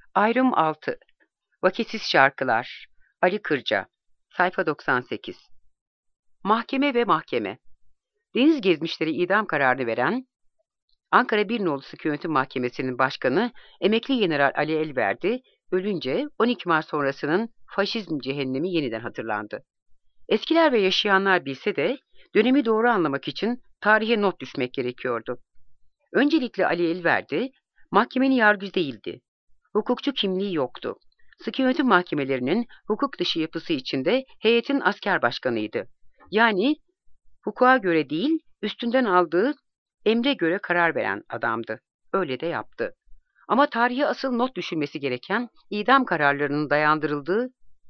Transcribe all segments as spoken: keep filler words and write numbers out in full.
Ayrım altı. Vakitsiz şarkılar. Ali Kırca. Sayfa doksan sekiz. Mahkeme ve mahkeme. Deniz gezmişleri idam kararını veren Ankara bir Nolu Sıkı Yönetim Mahkemesi'nin başkanı emekli General Ali Elverdi ölünce on iki Mart sonrasının faşizm cehennemi yeniden hatırlandı. Eskiler ve yaşayanlar bilse de dönemi doğru anlamak için tarihe not düşmek gerekiyordu. Öncelikle Ali Elverdi mahkemenin yargıcı değildi. Hukukçu kimliği yoktu. Sıkı yönetim mahkemelerinin hukuk dışı yapısı içinde heyetin asker başkanıydı. Yani hukuka göre değil, üstünden aldığı emre göre karar veren adamdı. Öyle de yaptı. Ama tarihe asıl not düşülmesi gereken idam kararlarının dayandırıldığı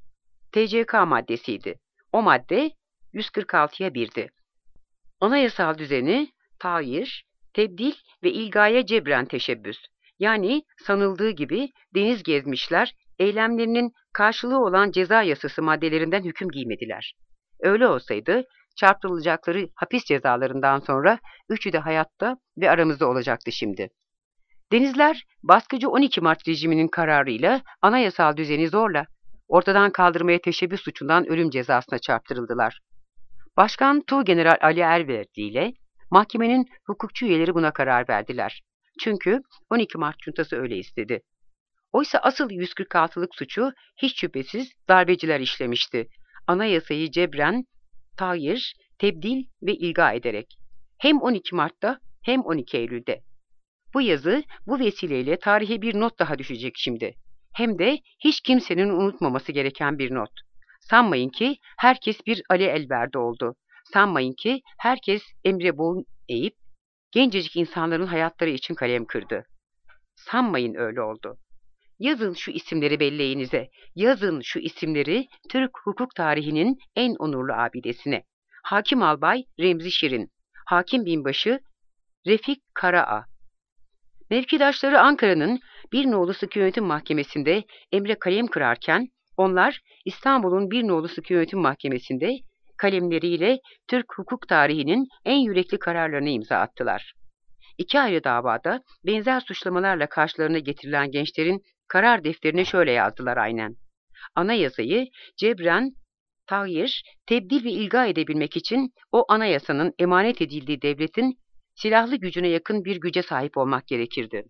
T C K maddesiydi. O madde yüz kırk altıya birdi. Anayasal düzeni, tağyir, tebdil ve ilgaya cebren teşebbüs. Yani sanıldığı gibi deniz gezmişler, eylemlerinin karşılığı olan ceza yasası maddelerinden hüküm giymediler. Öyle olsaydı, çarptırılacakları hapis cezalarından sonra üçü de hayatta ve aramızda olacaktı şimdi. Denizler, baskıcı on iki Mart rejiminin kararıyla anayasal düzeni zorla ortadan kaldırmaya teşebbüs suçundan ölüm cezasına çarptırıldılar. Başkan Tuğgeneral Ali Erverdi ile mahkemenin hukukçu üyeleri buna karar verdiler. Çünkü on iki Mart Cuntası öyle istedi. Oysa asıl yüz kırk altılık suçu hiç şüphesiz darbeciler işlemişti. Anayasayı cebren, tağyir, tebdil ve ilga ederek. Hem on iki Mart'ta hem on iki Eylül'de. Bu yazı bu vesileyle tarihe bir not daha düşecek şimdi. Hem de hiç kimsenin unutmaması gereken bir not. Sanmayın ki herkes bir Ali Elverdi oldu. Sanmayın ki herkes emre boyun eğip gencecik insanların hayatları için kalem kırdı. Sanmayın öyle oldu. Yazın şu isimleri belleğinize, yazın şu isimleri Türk hukuk tarihinin en onurlu abidesine. Hakim Albay Remzi Şirin, Hakim Binbaşı Refik Karaağ. Mevkidaşları Ankara'nın bir Nolu Sıkı Yönetim Mahkemesi'nde emre kalem kırarken, onlar İstanbul'un bir Nolu Sıkı Yönetim Mahkemesi'nde kalemleriyle Türk hukuk tarihinin en yürekli kararlarını imza attılar. İki ayrı davada benzer suçlamalarla karşılarına getirilen gençlerin karar defterine şöyle yazdılar aynen. Anayasayı cebren, tağyir, tebdil ve ilga edebilmek için o anayasanın emanet edildiği devletin silahlı gücüne yakın bir güce sahip olmak gerekirdi.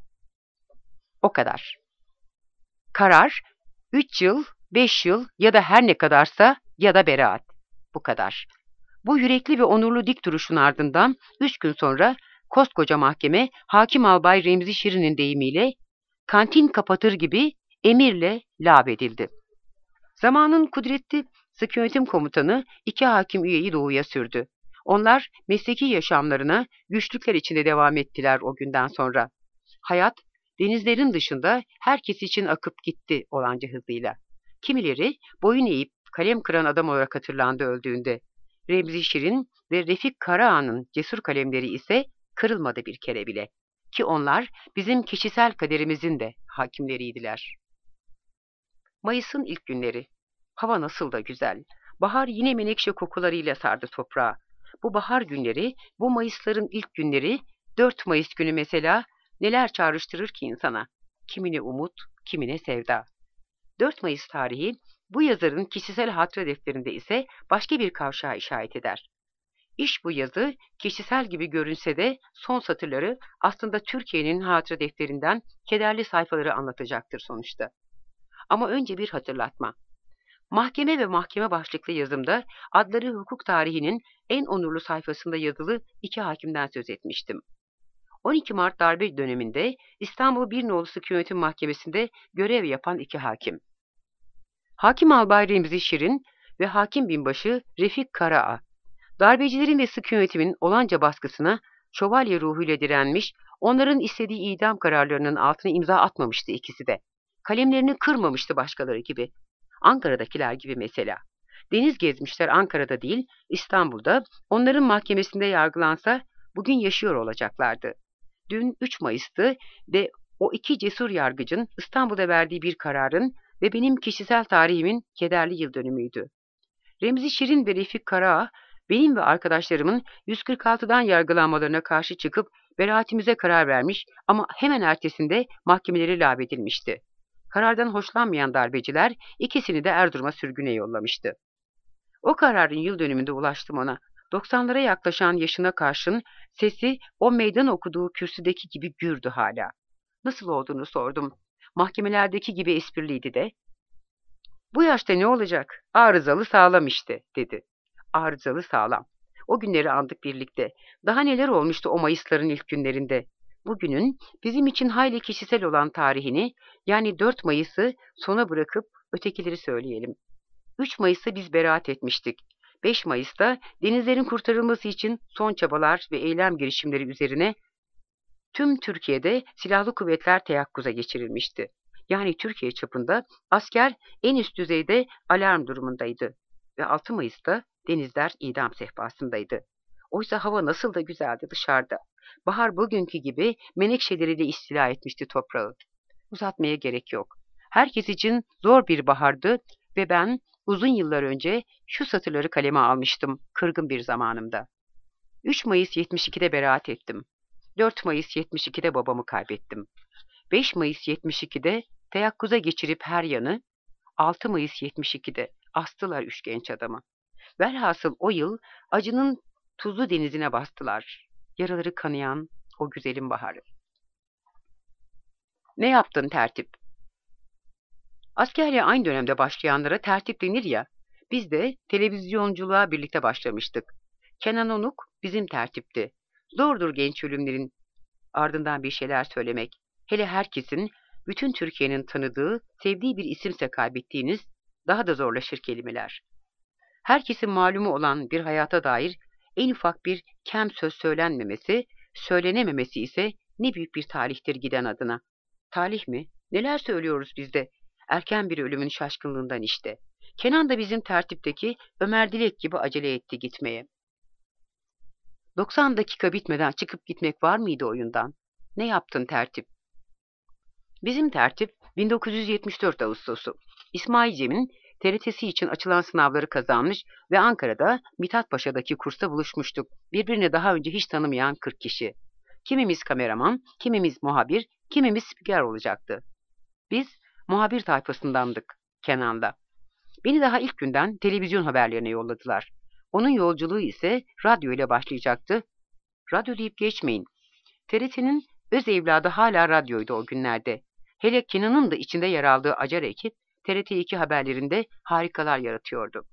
O kadar. Karar, üç yıl, beş yıl ya da her ne kadarsa ya da beraat. Bu kadar. Bu yürekli ve onurlu dik duruşun ardından üç gün sonra koskoca mahkeme Hakim Albay Remzi Şirin'in deyimiyle kantin kapatır gibi emirle lağvedildi. Zamanın kudretli Sıkı Yönetim Komutanı iki hakim üyeyi doğuya sürdü. Onlar mesleki yaşamlarına güçlükler içinde devam ettiler o günden sonra. Hayat denizlerin dışında herkes için akıp gitti olanca hızıyla. Kimileri boyun eğip kalem kıran adam olarak hatırlandı öldüğünde. Remzi Şirin ve Refik Karaağa'nın cesur kalemleri ise kırılmadı bir kere bile. Ki onlar bizim kişisel kaderimizin de hakimleriydiler. Mayıs'ın ilk günleri. Hava nasıl da güzel. Bahar yine menekşe kokularıyla sardı toprağı. Bu bahar günleri, bu Mayısların ilk günleri, dört Mayıs günü mesela neler çağrıştırır ki insana? Kimine umut, kimine sevda. dört Mayıs tarihi bu yazarın kişisel hatıra defterinde ise başka bir kavşağa işaret eder. İş bu yazı kişisel gibi görünse de son satırları aslında Türkiye'nin hatıra defterinden kederli sayfaları anlatacaktır sonuçta. Ama önce bir hatırlatma. Mahkeme ve mahkeme başlıklı yazımda adları hukuk tarihinin en onurlu sayfasında yazılı iki hakimden söz etmiştim. on iki Mart darbe döneminde İstanbul bir Nolu Sıkı Yönetim Mahkemesi'nde görev yapan iki hakim. Hakim Albay Remzi Şirin ve Hakim Binbaşı Refik Karaağ. Darbecilerin ve sıkı yönetimin olanca baskısına şövalye ruhuyla direnmiş, onların istediği idam kararlarının altına imza atmamıştı ikisi de. Kalemlerini kırmamıştı başkaları gibi. Ankara'dakiler gibi mesela. Deniz gezmişler Ankara'da değil, İstanbul'da, onların mahkemesinde yargılansa bugün yaşıyor olacaklardı. Dün üç Mayıs'tı ve o iki cesur yargıcın İstanbul'da verdiği bir kararın ve benim kişisel tarihimin kederli yıl dönümüydü. Remzi Şirin ve Refik Karaağ, benim ve arkadaşlarımın yüz kırk altıdan yargılanmalarına karşı çıkıp beraatimize karar vermiş ama hemen ertesinde mahkemeleri lağvedilmişti. Karardan hoşlanmayan darbeciler ikisini de Erzurum'a sürgüne yollamıştı. O kararın yıl dönümünde ulaştım ona. doksanlara yaklaşan yaşına karşın sesi o meydan okuduğu kürsüdeki gibi gürdü hala. Nasıl olduğunu sordum. Mahkemelerdeki gibi espriliydi de. Bu yaşta ne olacak? Arızalı sağlam işte, dedi. Arızalı sağlam. O günleri andık birlikte. Daha neler olmuştu o Mayısların ilk günlerinde. Bugünün bizim için hayli kişisel olan tarihini, yani dört Mayıs'ı sona bırakıp ötekileri söyleyelim. üç Mayıs'ta biz beraat etmiştik. beş Mayıs'ta denizlerin kurtarılması için son çabalar ve eylem girişimleri üzerine tüm Türkiye'de silahlı kuvvetler teyakkuza geçirilmişti. Yani Türkiye çapında asker en üst düzeyde alarm durumundaydı. Ve altı Mayıs'ta denizler idam sehpasındaydı. Oysa hava nasıl da güzeldi dışarıda. Bahar bugünkü gibi menekşeleriyle istila etmişti toprağı. Uzatmaya gerek yok. Herkes için zor bir bahardı ve ben uzun yıllar önce şu satırları kaleme almıştım kırgın bir zamanımda. üç Mayıs yetmiş ikide beraat ettim. dört Mayıs yetmiş ikide babamı kaybettim. beş Mayıs yetmiş ikide teyakkuza geçirip her yanı, altı Mayıs yetmiş ikide astılar üç genç adamı. Velhasıl o yıl acının tuzlu denizine bastılar. Yaraları kanayan o güzelim baharı. Ne yaptın tertip? Askerliğe aynı dönemde başlayanlara tertip denir ya, biz de televizyonculuğa birlikte başlamıştık. Kenan Onuk bizim tertipti. Zordur genç ölümlerin ardından bir şeyler söylemek. Hele herkesin, bütün Türkiye'nin tanıdığı, sevdiği bir isimse kaybettiğiniz daha da zorlaşır kelimeler. Herkesin malumu olan bir hayata dair en ufak bir kem söz söylenmemesi, söylenememesi ise ne büyük bir talihtir giden adına. Talih mi? Neler söylüyoruz biz de? Erken bir ölümün şaşkınlığından işte. Kenan da bizim tertipteki Ömer Dilek gibi acele etti gitmeye. doksan dakika bitmeden çıkıp gitmek var mıydı oyundan? Ne yaptın tertip? Bizim tertip bin dokuz yüz yetmiş dört Ağustos'u. İsmail Cem'in T R T'si için açılan sınavları kazanmış ve Ankara'da Mithat Paşa'daki kursta buluşmuştuk. Birbirini daha önce hiç tanımayan kırk kişi. Kimimiz kameraman, kimimiz muhabir, kimimiz spiker olacaktı. Biz muhabir tayfasındandık Kenan'da. Beni daha ilk günden televizyon haberlerine yolladılar. Onun yolculuğu ise radyo ile başlayacaktı. Radyo deyip geçmeyin. T R T'nin öz evladı hala radyoydu o günlerde. Hele Kenan'ın da içinde yer aldığı acar ekip T R T iki haberlerinde harikalar yaratıyordu.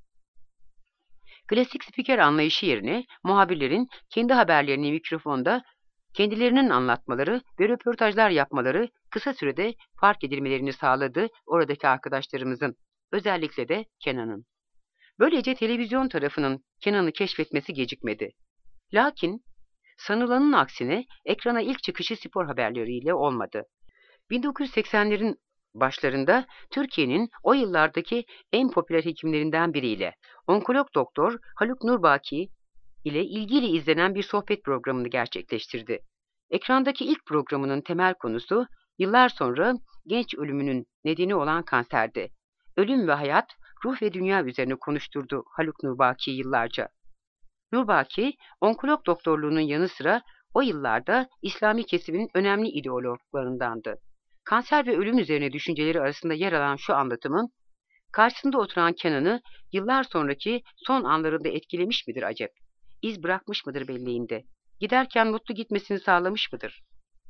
Klasik spiker anlayışı yerine muhabirlerin kendi haberlerini mikrofonda kendilerinin anlatmaları ve röportajlar yapmaları kısa sürede fark edilmelerini sağladı oradaki arkadaşlarımızın, özellikle de Kenan'ın. Böylece televizyon tarafının Kenan'ı keşfetmesi gecikmedi. Lakin sanılanın aksine ekrana ilk çıkışı spor haberleriyle olmadı. bin dokuz yüz seksenlerin başlarında Türkiye'nin o yıllardaki en popüler hekimlerinden biriyle, onkolog doktor Haluk Nurbaki ile ilgili izlenen bir sohbet programını gerçekleştirdi. Ekrandaki ilk programının temel konusu yıllar sonra genç ölümünün nedeni olan kanserdi. Ölüm ve hayat, ruh ve dünya üzerine konuşturdu Haluk Nurbaki yıllarca. Nurbaki, onkolog doktorluğunun yanı sıra o yıllarda İslami kesimin önemli ideologlarındandı. Kanser ve ölüm üzerine düşünceleri arasında yer alan şu anlatımın, karşısında oturan Kenan'ı yıllar sonraki son anlarında etkilemiş midir acep? İz bırakmış mıdır belleğinde? Giderken mutlu gitmesini sağlamış mıdır?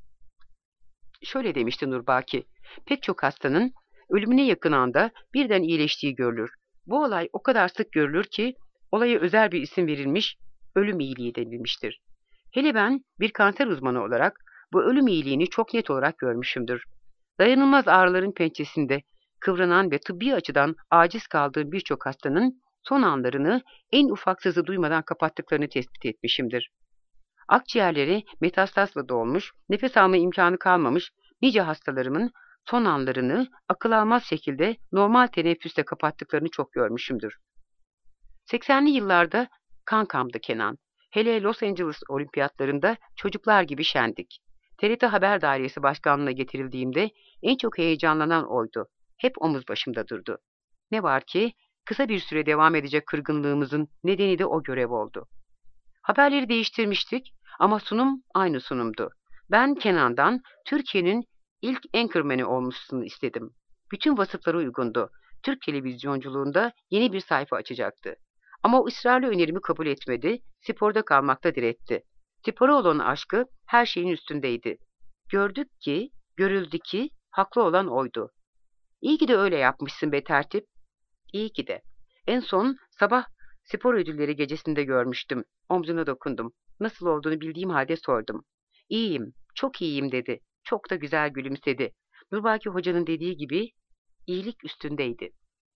Şöyle demişti Nurbaki, pek çok hastanın ölümüne yakın anda birden iyileştiği görülür. Bu olay o kadar sık görülür ki olaya özel bir isim verilmiş, ölüm iyiliği denilmiştir. Hele ben bir kanser uzmanı olarak bu ölüm iyiliğini çok net olarak görmüşümdür. Dayanılmaz ağrıların pençesinde kıvranan ve tıbbi açıdan aciz kaldığım birçok hastanın son anlarını en ufak sızı duymadan kapattıklarını tespit etmişimdir. Akciğerleri metastasla dolmuş, nefes alma imkanı kalmamış nice hastalarımın son anlarını akıl almaz şekilde normal teneffüsle kapattıklarını çok görmüşümdür. seksenli yıllarda kankamdı Kenan. Hele Los Angeles olimpiyatlarında çocuklar gibi şendik. T R T Haber Dairesi Başkanlığı'na getirildiğimde en çok heyecanlanan oydu. Hep omuz başımda durdu. Ne var ki kısa bir süre devam edecek kırgınlığımızın nedeni de o görev oldu. Haberleri değiştirmiştik ama sunum aynı sunumdu. Ben Kenan'dan Türkiye'nin ilk anchorman'i olmasını istedim. Bütün vasıfları uygundu. Türk televizyonculuğunda yeni bir sayfa açacaktı. Ama o ısrarlı önerimi kabul etmedi, sporda kalmakta diretti. Spora olan aşkı her şeyin üstündeydi. Gördük ki, görüldü ki, haklı olan oydu. İyi ki de öyle yapmışsın be tertip. İyi ki de. En son sabah spor ödülleri gecesinde görmüştüm. Omzuna dokundum. Nasıl olduğunu bildiğim halde sordum. İyiyim, çok iyiyim dedi. Çok da güzel gülümsedi. Nurbaki Hoca'nın dediği gibi iyilik üstündeydi.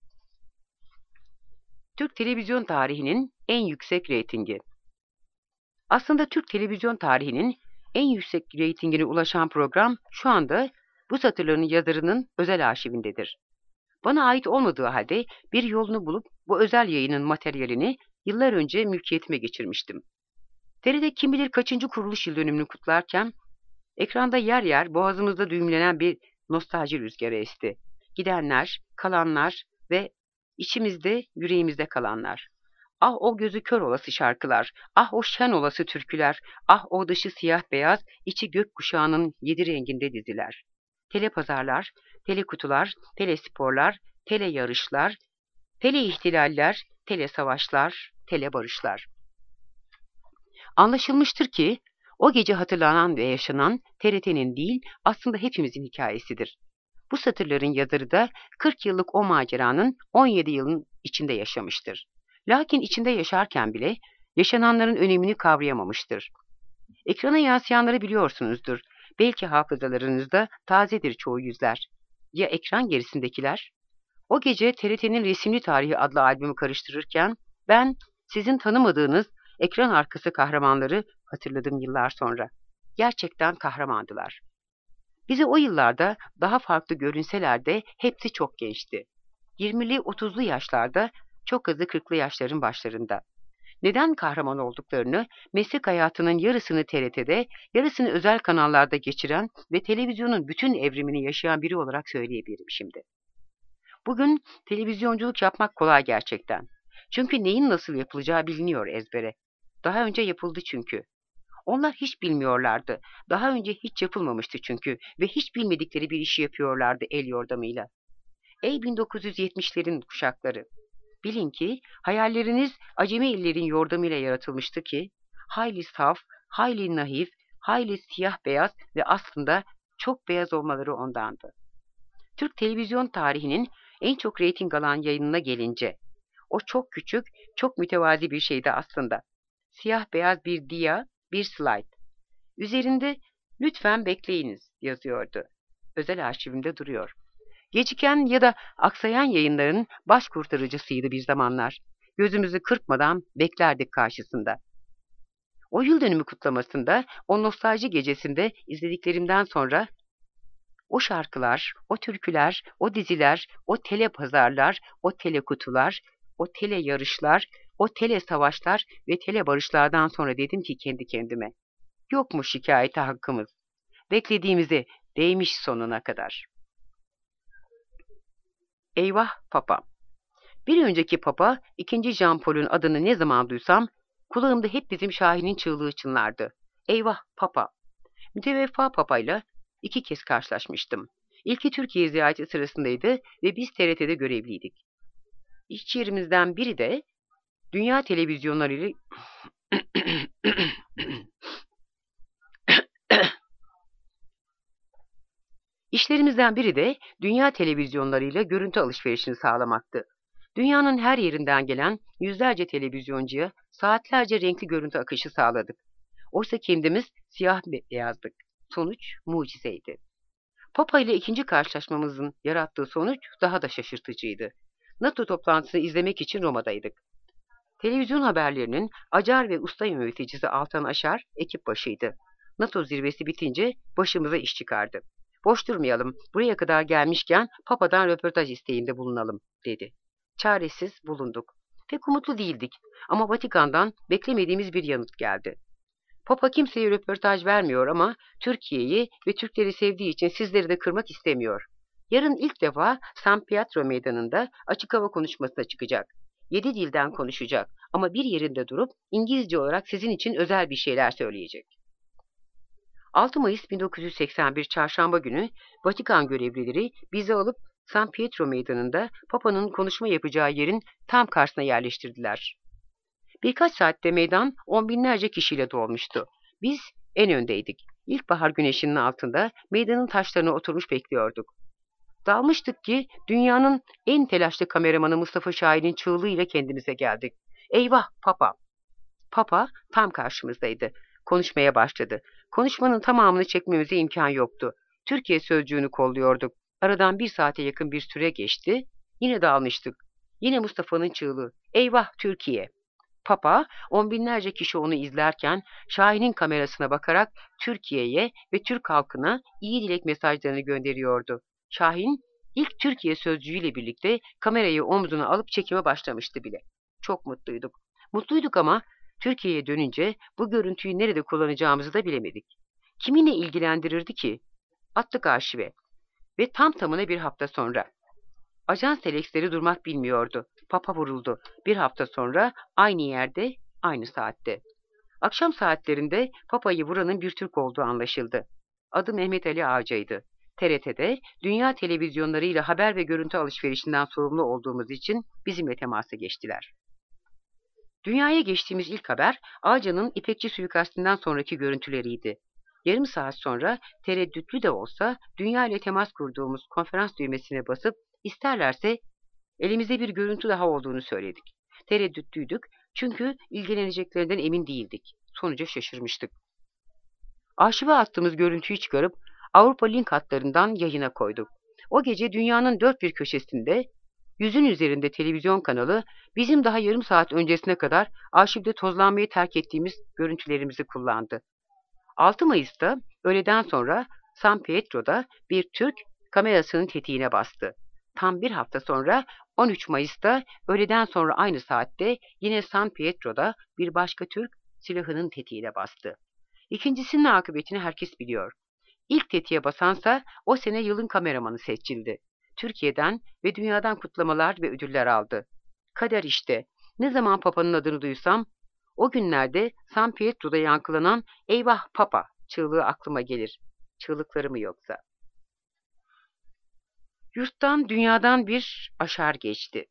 Türk televizyon tarihinin en yüksek reytingi. Aslında Türk televizyon tarihinin en yüksek reytingine ulaşan program şu anda bu satırların yazarının özel arşivindedir. Bana ait olmadığı halde bir yolunu bulup bu özel yayının materyalini yıllar önce mülkiyetime geçirmiştim. T R T kim bilir kaçıncı kuruluş yıl dönümünü kutlarken ekranda yer yer boğazımızda düğümlenen bir nostalji rüzgarı esti. Gidenler, kalanlar ve içimizde, yüreğimizde kalanlar. Ah o gözü kör olası şarkılar, ah o şen olası türküler, ah o dışı siyah beyaz, içi gökkuşağının yedi renginde diziler. Tele pazarlar, tele kutular, tele sporlar, tele yarışlar, tele ihtilaller, tele savaşlar, tele barışlar. Anlaşılmıştır ki o gece hatırlanan ve yaşanan T R T'nin değil aslında hepimizin hikayesidir. Bu satırların yazarı da kırk yıllık o maceranın on yedi yılın içinde yaşamıştır. Lakin içinde yaşarken bile yaşananların önemini kavrayamamıştır. Ekrana yansıyanları biliyorsunuzdur. Belki hafızalarınızda tazedir çoğu yüzler. Ya ekran gerisindekiler? O gece T R T'nin Resimli Tarihi adlı albümü karıştırırken ben sizin tanımadığınız ekran arkası kahramanları hatırladım yıllar sonra. Gerçekten kahramandılar. Bize o yıllarda daha farklı görünseler de hepsi çok gençti. yirmili otuzlu yaşlarda, çok azı kırklı yaşların başlarında. Neden kahraman olduklarını, meslek hayatının yarısını T R T'de, yarısını özel kanallarda geçiren ve televizyonun bütün evrimini yaşayan biri olarak söyleyebilirim şimdi. Bugün televizyonculuk yapmak kolay gerçekten. Çünkü neyin nasıl yapılacağı biliniyor ezbere. Daha önce yapıldı çünkü. Onlar hiç bilmiyorlardı. Daha önce hiç yapılmamıştı çünkü ve hiç bilmedikleri bir işi yapıyorlardı el yordamıyla. Ey bin dokuz yüz yetmişlerin kuşakları! Bilin ki hayalleriniz acemi illerin yordamıyla yaratılmıştı ki, hayli saf, hayli naif, hayli siyah beyaz ve aslında çok beyaz olmaları ondandı. Türk televizyon tarihinin en çok reyting alan yayınına gelince, o çok küçük, çok mütevazi bir şeydi aslında. Siyah beyaz bir dia, bir slide. Üzerinde lütfen bekleyiniz yazıyordu. Özel arşivimde duruyor. Geciken ya da aksayan yayınların baş kurtarıcısıydı bir zamanlar. Gözümüzü kırpmadan beklerdik karşısında. O yıl dönümü kutlamasında, o nostalji gecesinde izlediklerimden sonra o şarkılar, o türküler, o diziler, o tele pazarlar, o tele kutular, o tele yarışlar, o tele savaşlar ve tele barışlardan sonra dedim ki kendi kendime, yok mu şikayete hakkımız? Beklediğimize değmiş sonuna kadar. Eyvah Papa. Bir önceki Papa, ikinci Jean Paul'un adını ne zaman duysam, kulağımda hep bizim Şahin'in çığlığı çınlardı. Eyvah Papa. Müteveffa Papa'yla iki kez karşılaşmıştım. İlki Türkiye ziyareti sırasındaydı ve biz T R T'de görevliydik. İş yerimizden biri de dünya televizyonlarıyla İşlerimizden biri de dünya televizyonlarıyla görüntü alışverişini sağlamaktı. Dünyanın her yerinden gelen yüzlerce televizyoncuya saatlerce renkli görüntü akışı sağladık. Oysa kendimiz siyah beyazdık. Sonuç mucizeydi. Papa ile ikinci karşılaşmamızın yarattığı sonuç daha da şaşırtıcıydı. NATO toplantısını izlemek için Roma'daydık. Televizyon haberlerinin acar ve usta yöneticisi Altan Aşar ekip başıydı. NATO zirvesi bitince başımıza iş çıkardı. Boş durmayalım, buraya kadar gelmişken Papa'dan röportaj isteğinde bulunalım, dedi. Çaresiz bulunduk. Pek umutlu değildik ama Vatikan'dan beklemediğimiz bir yanıt geldi. Papa kimseye röportaj vermiyor ama Türkiye'yi ve Türkleri sevdiği için sizleri de kırmak istemiyor. Yarın ilk defa San Pietro Meydanı'nda açık hava konuşmasına çıkacak. Yedi dilden konuşacak ama bir yerinde durup İngilizce olarak sizin için özel bir şeyler söyleyecek. altı Mayıs bin dokuz yüz seksen bir Çarşamba günü Vatikan görevlileri bizi alıp San Pietro Meydanı'nda Papa'nın konuşma yapacağı yerin tam karşısına yerleştirdiler. Birkaç saatte meydan on binlerce kişiyle dolmuştu. Biz en öndeydik. İlkbahar güneşinin altında meydanın taşlarına oturmuş bekliyorduk. Dalmıştık ki dünyanın en telaşlı kameramanı Mustafa Şahin'in çığlığıyla kendimize geldik. Eyvah Papa! Papa tam karşımızdaydı. Konuşmaya başladı. Konuşmanın tamamını çekmemize imkan yoktu. Türkiye sözcüğünü kolluyorduk. Aradan bir saate yakın bir süre geçti. Yine dağılmıştık. Yine Mustafa'nın çığlığı. Eyvah Türkiye! Papa, on binlerce kişi onu izlerken Şahin'in kamerasına bakarak Türkiye'ye ve Türk halkına iyi dilek mesajlarını gönderiyordu. Şahin, ilk Türkiye sözcüğüyle birlikte kamerayı omzuna alıp çekime başlamıştı bile. Çok mutluyduk. Mutluyduk ama Türkiye'ye dönünce bu görüntüyü nerede kullanacağımızı da bilemedik. Kiminle ilgilendirirdi ki? Attık arşive. Ve tam tamına bir hafta sonra. Ajans teleksleri durmak bilmiyordu. Papa vuruldu. Bir hafta sonra aynı yerde, aynı saatte. Akşam saatlerinde Papa'yı vuranın bir Türk olduğu anlaşıldı. Adı Mehmet Ali Ağca'ydı. T R T'de dünya televizyonlarıyla haber ve görüntü alışverişinden sorumlu olduğumuz için bizimle temasa geçtiler. Dünyaya geçtiğimiz ilk haber Ağca'nın İpekçi suikastinden sonraki görüntüleriydi. Yarım saat sonra tereddütlü de olsa dünya ile temas kurduğumuz konferans düğmesine basıp isterlerse elimizde bir görüntü daha olduğunu söyledik. Tereddütlüydük çünkü ilgileneceklerinden emin değildik. Sonuca şaşırmıştık. Arşive attığımız görüntüyü çıkarıp Avrupa link hatlarından yayına koyduk. O gece dünyanın dört bir köşesinde yüzün üzerinde televizyon kanalı bizim daha yarım saat öncesine kadar arşivde tozlanmayı terk ettiğimiz görüntülerimizi kullandı. altı Mayıs'ta öğleden sonra San Pietro'da bir Türk kamerasının tetiğine bastı. Tam bir hafta sonra on üç Mayıs'ta öğleden sonra aynı saatte yine San Pietro'da bir başka Türk silahının tetiğine bastı. İkincisinin akıbetini herkes biliyor. İlk tetiğe basansa o sene yılın kameramanı seçildi. Türkiye'den ve dünyadan kutlamalar ve ödüller aldı. Kader işte. Ne zaman Papa'nın adını duysam, o günlerde San Pietro'da yankılanan "Eyvah Papa" çığlığı aklıma gelir. Çığlıkları mı yoksa? Yurttan, dünyadan bir aşar geçti.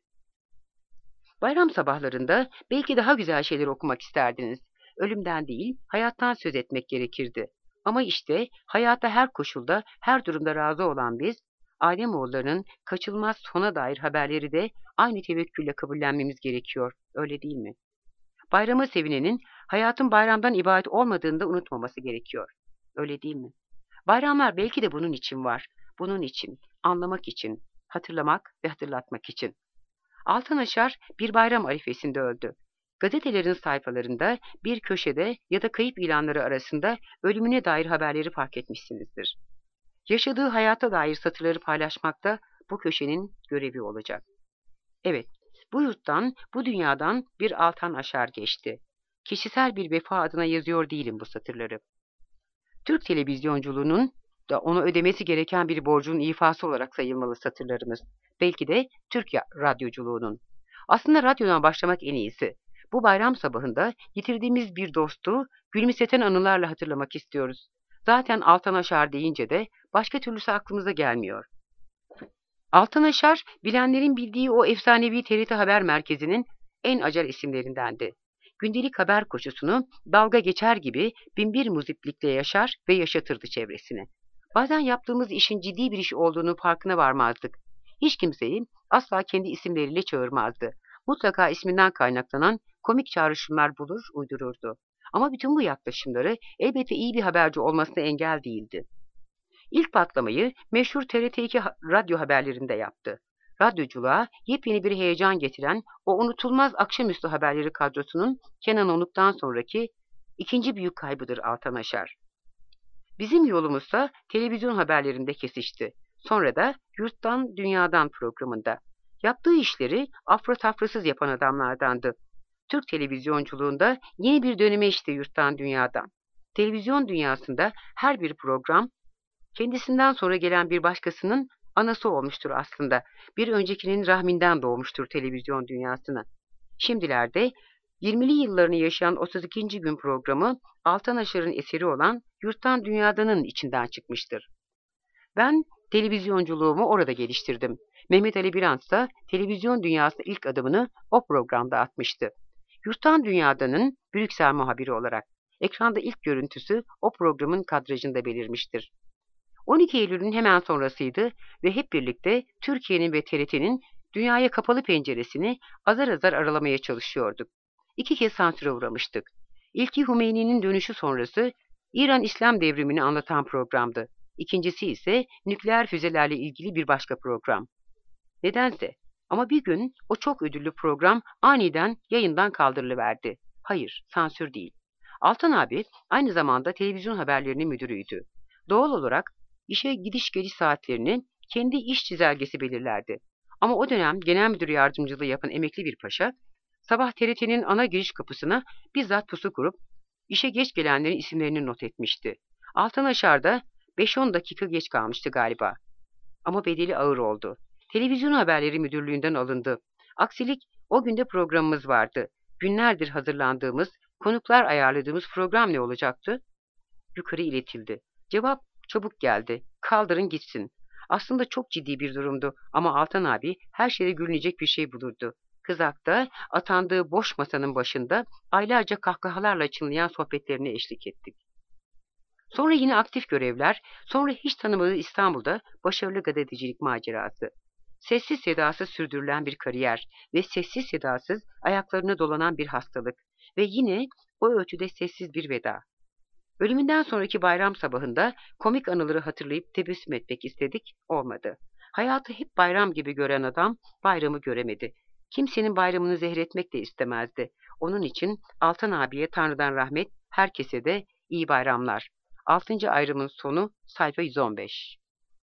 Bayram sabahlarında belki daha güzel şeyler okumak isterdiniz. Ölümden değil, hayattan söz etmek gerekirdi. Ama işte hayata her koşulda, her durumda razı olan biz, Ademoğulları'nın kaçılmaz sona dair haberleri de aynı tevekkülle kabullenmemiz gerekiyor. Öyle değil mi? Bayrama sevinenin hayatın bayramdan ibaret olmadığını da unutmaması gerekiyor. Öyle değil mi? Bayramlar belki de bunun için var. Bunun için, anlamak için, hatırlamak ve hatırlatmak için. Altınaşar bir bayram arifesinde öldü. Gazetelerin sayfalarında, bir köşede ya da kayıp ilanları arasında ölümüne dair haberleri fark etmişsinizdir. Yaşadığı hayata dair satırları paylaşmak da bu köşenin görevi olacak. Evet, bu yurttan, bu dünyadan bir Altan Aşar geçti. Kişisel bir vefa adına yazıyor değilim bu satırları. Türk televizyonculuğunun da ona ödemesi gereken bir borcun ifası olarak sayılmalı satırlarımız. Belki de Türk radyoculuğunun. Aslında radyodan başlamak en iyisi. Bu bayram sabahında yitirdiğimiz bir dostu gülümseten anılarla hatırlamak istiyoruz. Zaten Altan Aşar deyince de başka türlüsü aklımıza gelmiyor. Altan Aşar, bilenlerin bildiği o efsanevi T R T Haber Merkezi'nin en acar isimlerindendi. Gündelik haber koşusunu dalga geçer gibi binbir muziplikle yaşar ve yaşatırdı çevresini. Bazen yaptığımız işin ciddi bir iş olduğunu farkına varmazdık. Hiç kimseyi asla kendi isimleriyle çağırmazdı. Mutlaka isminden kaynaklanan komik çağrışımlar bulur, uydururdu. Ama bütün bu yaklaşımları elbette iyi bir haberci olmasına engel değildi. İlk patlamayı meşhur T R T iki radyo haberlerinde yaptı. Radyoculuğa yepyeni bir heyecan getiren o unutulmaz akşamüstü haberleri kadrosunun Kenan Onuk'tan sonraki ikinci büyük kaybıdır Altan Aşar. Bizim yolumuzsa televizyon haberlerinde kesişti. Sonra da Yurttan Dünyadan programında. Yaptığı işleri afra tafrasız yapan adamlardandı. Türk televizyonculuğunda yeni bir döneme işte Yurttan Dünyadan. Televizyon dünyasında her bir program kendisinden sonra gelen bir başkasının anası olmuştur aslında. Bir öncekinin rahminden doğmuştur televizyon dünyasına. Şimdilerde yirmili yıllarını yaşayan otuz ikinci gün programı Altan Aşar'ın eseri olan Yurttan Dünyadan'ın içinden çıkmıştır. Ben Televizyonculuğumu orada geliştirdim. Mehmet Ali Birant ise televizyon dünyasına ilk adımını o programda atmıştı. Yurttan Dünyadan'ın Brüksel muhabiri olarak. Ekranda ilk görüntüsü o programın kadrajında belirmiştir. on iki Eylül'ün hemen sonrasıydı ve hep birlikte Türkiye'nin ve T R T'nin dünyaya kapalı penceresini azar azar aralamaya çalışıyorduk. İki kez sansüre uğramıştık. İlki Hümeyni'nin dönüşü sonrası İran İslam devrimini anlatan programdı. İkincisi ise nükleer füzelerle ilgili bir başka program. Nedense ama bir gün o çok ödüllü program aniden yayından kaldırılıverdi. Hayır, sansür değil. Altan abi aynı zamanda televizyon haberlerinin müdürüydü. Doğal olarak işe gidiş geliş saatlerini kendi iş çizelgesi belirlerdi. Ama o dönem genel müdür yardımcılığı yapan emekli bir paşa, sabah T R T'nin ana giriş kapısına bizzat pusu kurup işe geç gelenlerin isimlerini not etmişti. Altan Aşar'da beş on dakika geç kalmıştı galiba. Ama bedeli ağır oldu. Televizyon haberleri müdürlüğünden alındı. Aksilik o günde programımız vardı. Günlerdir hazırlandığımız, konuklar ayarladığımız program ne olacaktı? Yukarı iletildi. Cevap çabuk geldi. Kaldırın gitsin. Aslında çok ciddi bir durumdu ama Altan abi her şeyde gülünecek bir şey bulurdu. Kızakta atandığı boş masanın başında aylarca kahkahalarla çınlayan sohbetlerine eşlik ettik. Sonra yine aktif görevler, sonra hiç tanımadığı İstanbul'da başarılı gazetecilik macerası. Sessiz sedasız sürdürülen bir kariyer ve sessiz sedasız ayaklarına dolanan bir hastalık ve yine o ölçüde sessiz bir veda. Ölümünden sonraki bayram sabahında komik anıları hatırlayıp tebessüm etmek istedik, olmadı. Hayatı hep bayram gibi gören adam bayramı göremedi. Kimsenin bayramını zehretmek de istemezdi. Onun için Altan abiye Tanrı'dan rahmet, herkese de iyi bayramlar. Altıncı ayrımın sonu sayfa yüz on beş.